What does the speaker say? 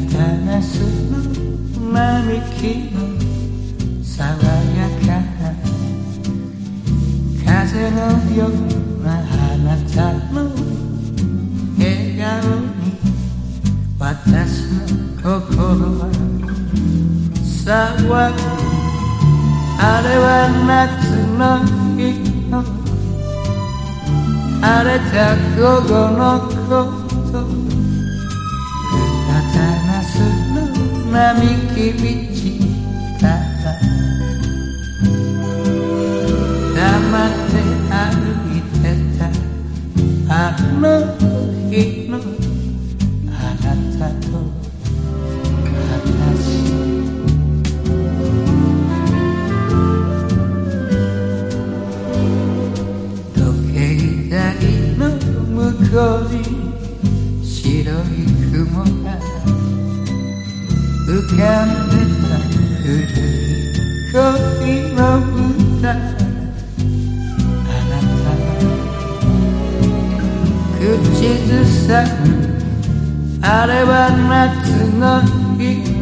ナスの並木の爽やかな風のようなあなたの笑顔に私の心は騒ぐ。あれは夏の日の晴れた午後のことナスの並木道から黙って歩いてたあの日のあなたと私。時計台の向こうに白い雲が浮かんでた古い恋の歌。あなたの口ずさむあれは夏の日